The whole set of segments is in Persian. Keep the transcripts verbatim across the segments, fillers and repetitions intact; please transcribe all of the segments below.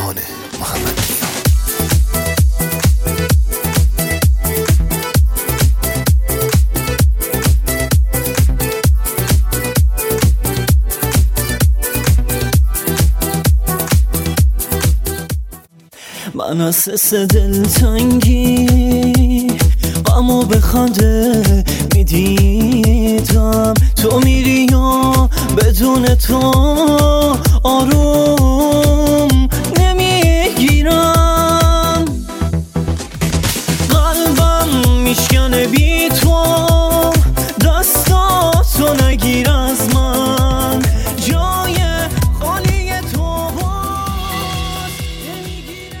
ریحانه محمدی. من از حس دلتنگی غمو به خنده میدیدم، تو میری یا بدون تو آروم نمیگیرم، قلبم میشکنه بی تو، دستاتو نگیر از من، جای خالی تو باز نمیگیره.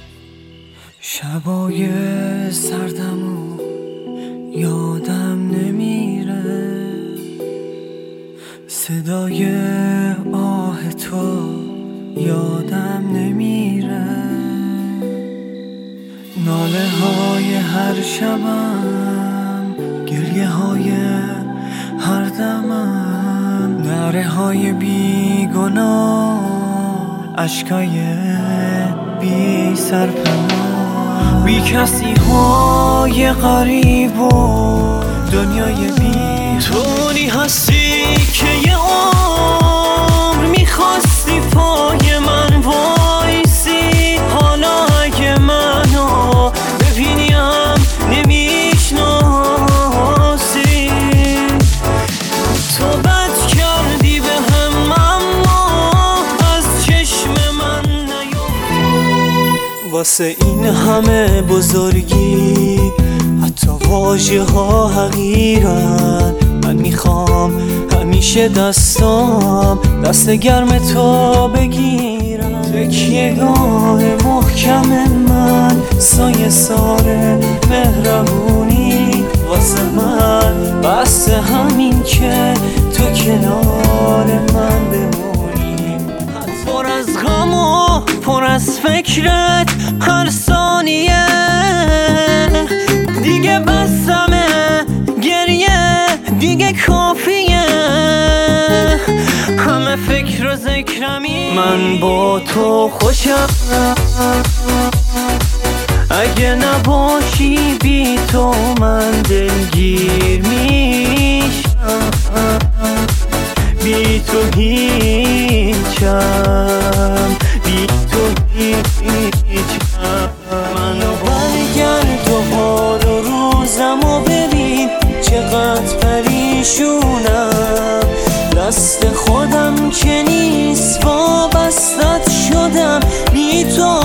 شبای سردمو یادم نمیره، صدای آه تو یادم نمیره، ناله های هر شبم، گریه های هر دمم، نعره های بی گناه، اشکای بی سرپناه، بی کسی های غریب و دنیای بی تونی هستی که یه عمر میخواستی پای من وایسی، حالا اگه منو ببینیم نمیشناسی، تو بد کردی به هم اما از چشم من نیفتی، واسه این همه بزرگی حتی واژه ها حقیرن، من میخوام همیشه دستام دست گرم تو بگیرم، تکیهگاه محکم من، سایه سار مهربونی واسه من، بس همین که تو کنار من بمونی، پر از غم و پر از فکرت هر ثانیه، دیگه بسمه گریه دیگه کافیه، همه فکر و ذکرمی، من با تو خوشم، اگه نباشی بی تو من دلگیر میشم، بی تو هیچم، بی تو هیچم، منو برگرد و حال و روزمو ببین چقدر پریشونم، دست خودم که نیست وابستت شدم بی تو